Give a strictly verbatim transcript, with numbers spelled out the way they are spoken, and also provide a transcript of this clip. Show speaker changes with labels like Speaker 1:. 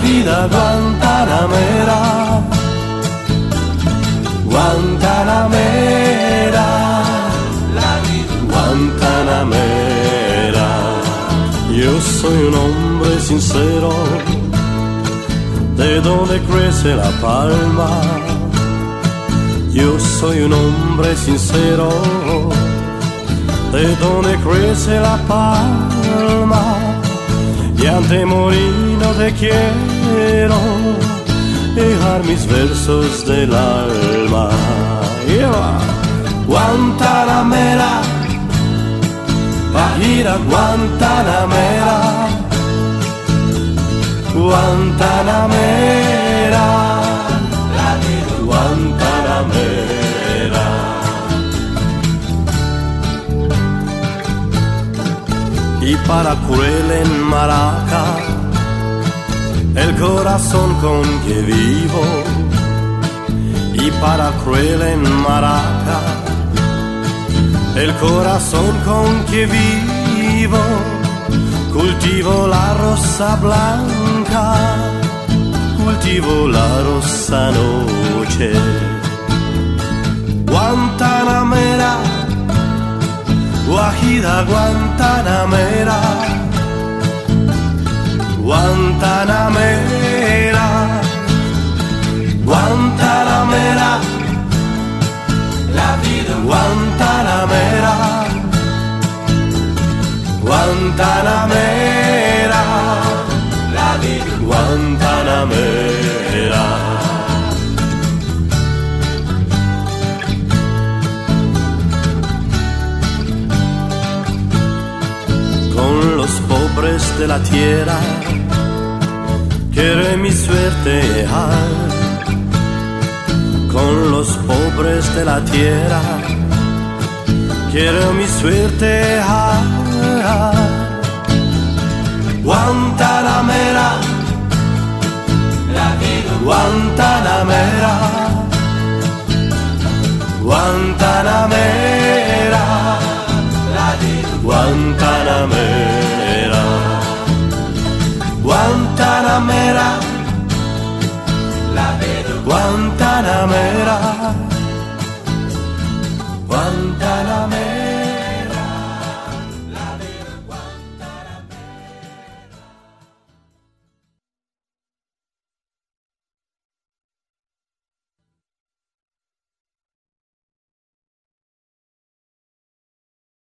Speaker 1: vida guantanamera, Guantanamera, la vida Guantanamera. Yo soy un hombre sincero, de donde crece la palma. Yo soy un hombre sincero, de donde crece la palma. Y ante morir no te quiero dejar mis versos del alma. Yeah. Guantanamera, Guajira Guantanamera, Guantanamera, la vida Guantanamera. Y para cruel en Maraca, el corazón con que vivo. Y para cruel en Maraca, el corazón con que vivo, cultivo la rosa blanca, cultivo la rosa noche. Guantanamera, Guajira Guantanamera, Guantanamera, Guantanamera, la vida Guantanamera, Guantanamera, la vida Guantanamera. Con los pobres de la tierra quiero mi suerte dejar. Con los pobres de la tierra quiero mi suerte dejar. Guantanamera, la vida Guantanamera, Guantanamera, la vida Guantanamera, Guantanamera, la vida Guantanamera, Guantanamera.